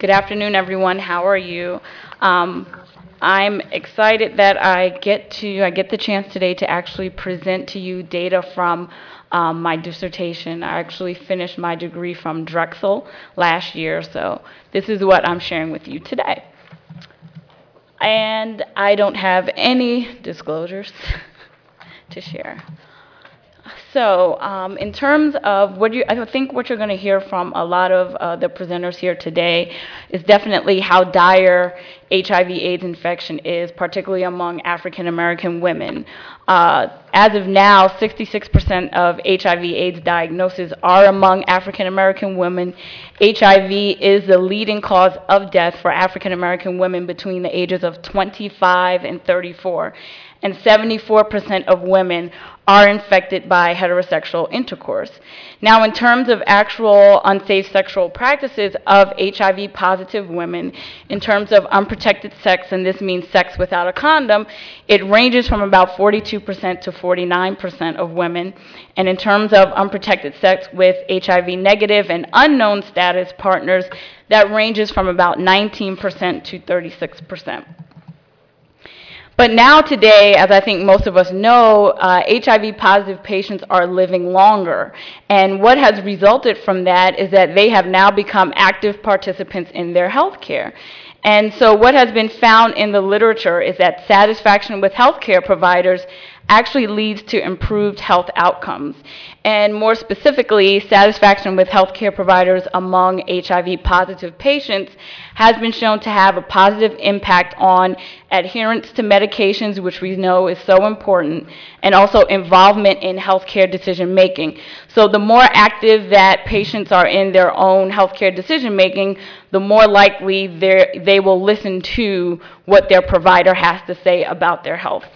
Good afternoon, everyone. How are you? I'm excited that I get the chance today to actually present to you data from my dissertation. I actually finished my degree from Drexel last year, so this is what I'm sharing with you today. And I don't have any disclosures to share. So in terms of I think what you're going to hear from a lot of the presenters here today is definitely how dire HIV/AIDS infection is, particularly among African American women. As of now, 66% of HIV/AIDS diagnoses are among African American women. HIV is the leading cause of death for African American women between the ages of 25 and 34. And 74% of women are infected by heterosexual intercourse. Now, in terms of actual unsafe sexual practices of HIV-positive women, in terms of unprotected sex, and this means sex without a condom, it ranges from about 42% to 49% of women. And in terms of unprotected sex with HIV-negative and unknown status partners, that ranges from about 19% to 36%. But now today, as I think most of us know, HIV-positive patients are living longer. And what has resulted from that is that they have now become active participants in their health care. And so what has been found in the literature is that satisfaction with healthcare providers actually leads to improved health outcomes. And more specifically, satisfaction with healthcare providers among HIV-positive patients has been shown to have a positive impact on adherence to medications, which we know is so important, and also involvement in healthcare decision making. So the more active that patients are in their own healthcare decision making, the more likely they will listen to what their provider has to say about their health.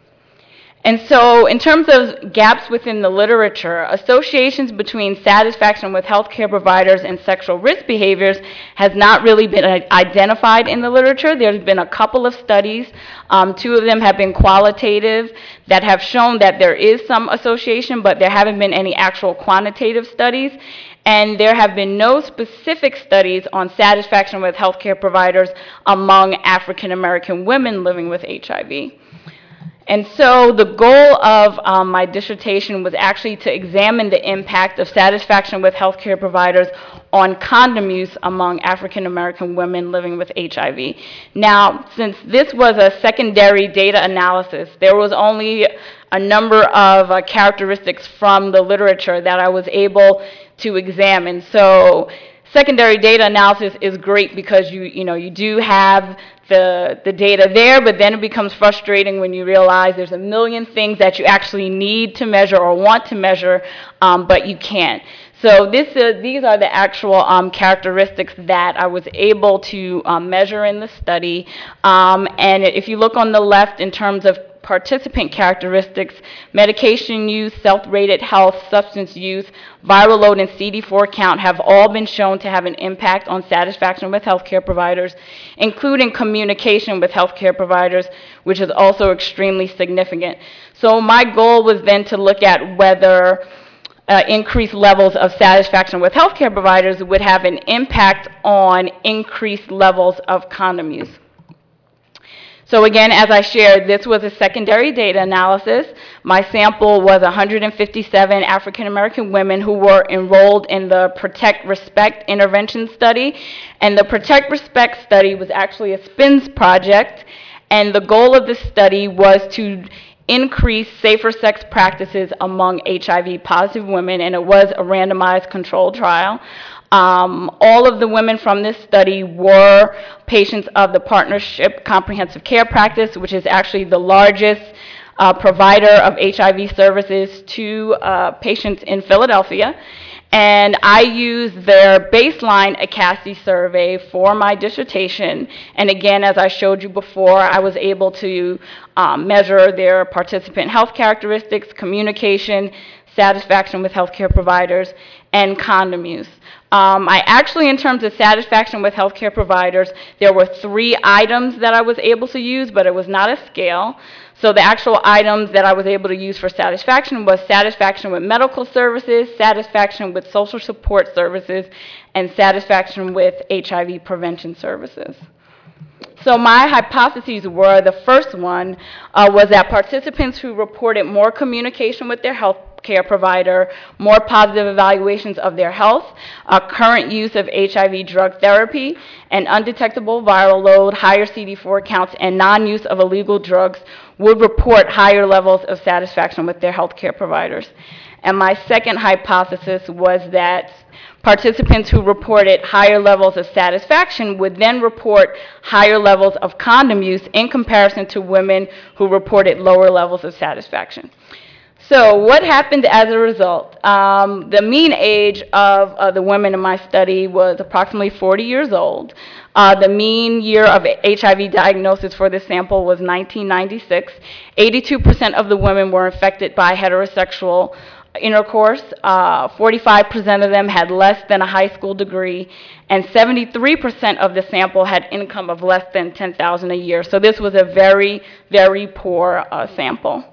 And so in terms of gaps within the literature, associations between satisfaction with healthcare providers and sexual risk behaviors has not really been identified in the literature. There's been a couple of studies, two of them have been qualitative, that have shown that there is some association, but there haven't been any actual quantitative studies. And there have been no specific studies on satisfaction with healthcare providers among African American women living with HIV. And so the goal of my dissertation was actually to examine the impact of satisfaction with healthcare providers on condom use among African American women living with HIV. Now, since this was a secondary data analysis, there was only a number of characteristics from the literature that I was able to examine. So secondary data analysis is great because you do have the data there, but then it becomes frustrating when you realize there's a million things that you actually need to measure or want to measure, but you can't. So these are the actual characteristics that I was able to measure in the study. And if you look on the left in terms of participant characteristics, medication use, self-rated health, substance use, viral load, and CD4 count have all been shown to have an impact on satisfaction with healthcare providers, including communication with healthcare providers, which is also extremely significant. So my goal was then to look at whether increased levels of satisfaction with healthcare providers would have an impact on increased levels of condom use. So again, as I shared, this was a secondary data analysis. My sample was 157 African American women who were enrolled in the Protect Respect intervention study. And the Protect Respect study was actually a SPINS project. And the goal of the study was to increase safer sex practices among HIV-positive women, and it was a randomized controlled trial. All of the women from this study were patients of the Partnership Comprehensive Care Practice, which is actually the largest provider of HIV services to patients in Philadelphia. And I used their baseline ACASI survey for my dissertation. And again, as I showed you before, I was able to measure their participant health characteristics, communication, satisfaction with healthcare providers, and condom use. I actually, in terms of satisfaction with healthcare providers, there were 3 items that I was able to use, but it was not a scale. So the actual items that I was able to use for satisfaction was satisfaction with medical services, satisfaction with social support services, and satisfaction with HIV prevention services. So my hypotheses were, the first one was that participants who reported more communication with their health care provider, more positive evaluations of their health, current use of HIV drug therapy, and undetectable viral load, higher CD4 counts, and non-use of illegal drugs would report higher levels of satisfaction with their health care providers. And my second hypothesis was that participants who reported higher levels of satisfaction would then report higher levels of condom use in comparison to women who reported lower levels of satisfaction. So what happened as a result? The mean age of the women in my study was approximately 40 years old. The mean year of HIV diagnosis for this sample was 1996. 82% of the women were infected by heterosexual intercourse. 45% of them had less than a high school degree, and 73% of the sample had income of less than $10,000 a year. So this was a very, very poor sample.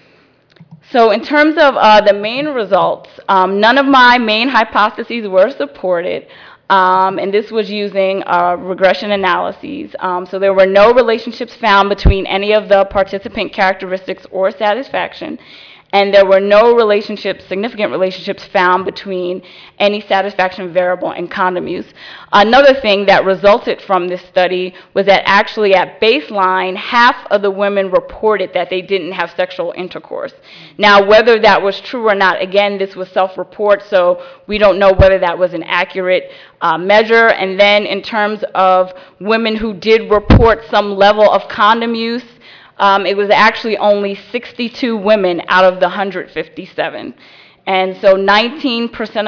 So in terms of the main results, none of my main hypotheses were supported, and this was using regression analyses. So there were no relationships found between any of the participant characteristics or satisfaction, and there were no relationships, significant relationships found between any satisfaction variable and condom use. Another thing that resulted from this study was that actually at baseline, half of the women reported that they didn't have sexual intercourse. Now, whether that was true or not, again, this was self-report, so we don't know whether that was an accurate measure. And then in terms of women who did report some level of condom use, it was actually only 62 women out of the 157. And so 19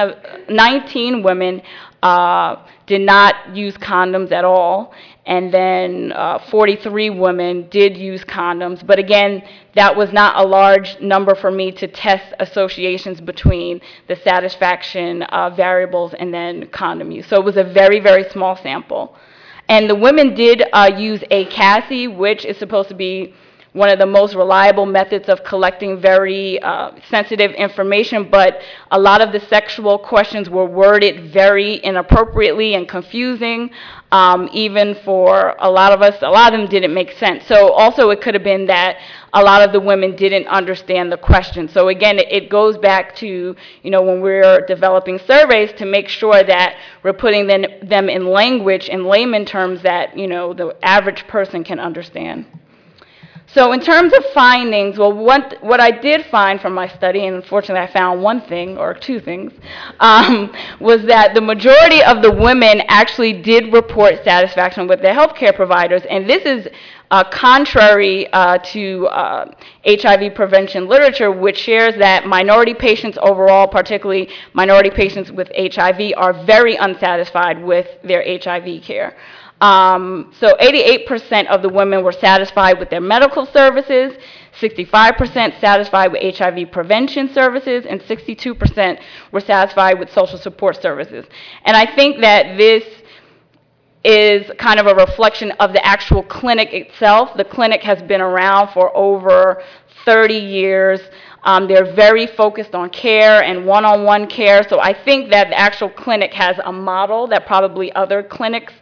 women did not use condoms at all, and then 43 women did use condoms. But again, that was not a large number for me to test associations between the satisfaction variables and then condom use. So it was a very, very small sample. And the women did use ACASI, which is supposed to be one of the most reliable methods of collecting very sensitive information, but a lot of the sexual questions were worded very inappropriately and confusing. Even for a lot of us, a lot of them didn't make sense. So also it could have been that a lot of the women didn't understand the question. So again, it goes back to, when we're developing surveys, to make sure that we're putting them in language, in layman terms that, the average person can understand. So in terms of findings, well, what I did find from my study, and unfortunately I found one thing or two things, was that the majority of the women actually did report satisfaction with their healthcare providers, and this is contrary to HIV prevention literature, which shares that minority patients overall, particularly minority patients with HIV, are very unsatisfied with their HIV care. So 88% of the women were satisfied with their medical services, 65% satisfied with HIV prevention services, and 62% were satisfied with social support services. And I think that this is kind of a reflection of the actual clinic itself. The clinic has been around for over 30 years. They're very focused on care and one-on-one care. So I think that the actual clinic has a model that probably other clinics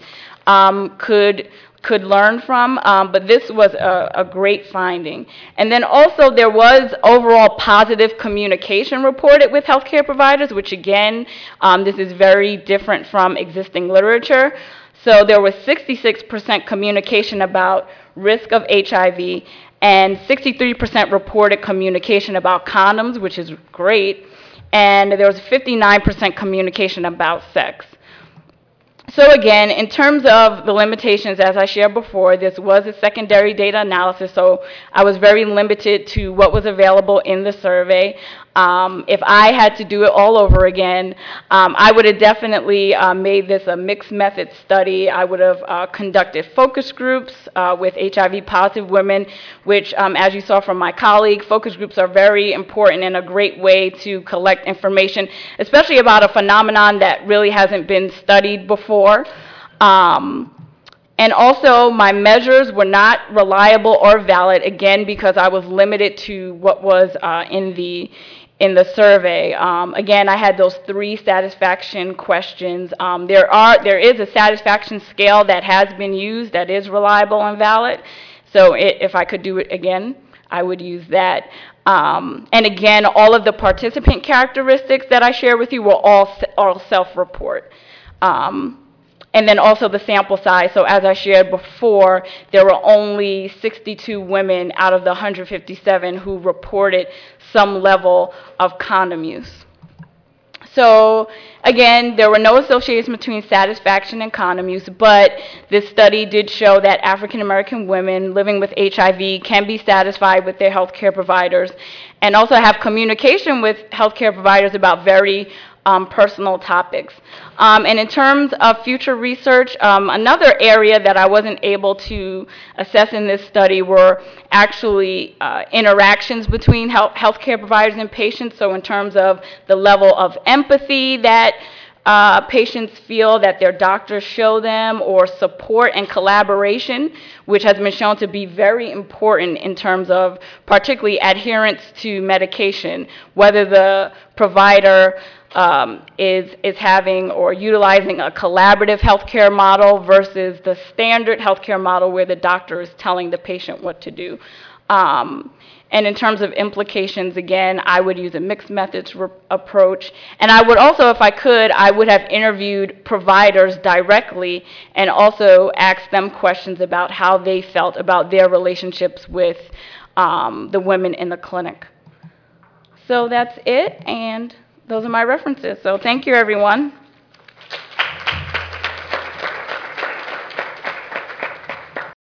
could learn from, but this was a great finding. And then also there was overall positive communication reported with healthcare providers, which again, this is very different from existing literature. So there was 66% communication about risk of HIV, and 63% reported communication about condoms, which is great, and there was 59% communication about sex. So again, in terms of the limitations, as I shared before, this was a secondary data analysis, so I was very limited to what was available in the survey. If I had to do it all over again, I would have definitely made this a mixed method study. I would have conducted focus groups with HIV positive women, which, as you saw from my colleague, focus groups are very important and a great way to collect information, especially about a phenomenon that really hasn't been studied before. And also, my measures were not reliable or valid, again, because I was limited to what was in the survey. Again, I had those 3 satisfaction questions. There is a satisfaction scale that has been used that is reliable and valid. So if I could do it again, I would use that. And again, all of the participant characteristics that I share with you will all self-report. And then also the sample size. So as I shared before, there were only 62 women out of the 157 who reported some level of condom use. So again, there were no associations between satisfaction and condom use, but this study did show that African American women living with HIV can be satisfied with their healthcare providers and also have communication with healthcare providers about very personal topics. And in terms of future research, another area that I wasn't able to assess in this study were actually interactions between healthcare providers and patients. So in terms of the level of empathy that patients feel that their doctors show them, or support and collaboration, which has been shown to be very important in terms of particularly adherence to medication, whether the provider is having or utilizing a collaborative healthcare model versus the standard healthcare model where the doctor is telling the patient what to do. And in terms of implications, again, I would use a mixed methods approach. And I would also, if I could, I would have interviewed providers directly and also asked them questions about how they felt about their relationships with the women in the clinic. So that's it, and those are my references. So thank you, everyone.